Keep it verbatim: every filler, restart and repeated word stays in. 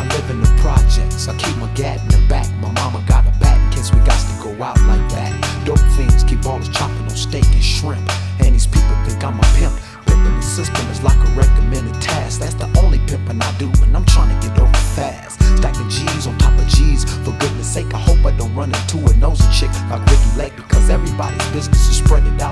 I live in the projects. I keep my gat in the back. My mama got a bat in case we got to go out like that. Dope things keep ballers chopping on steak and shrimp.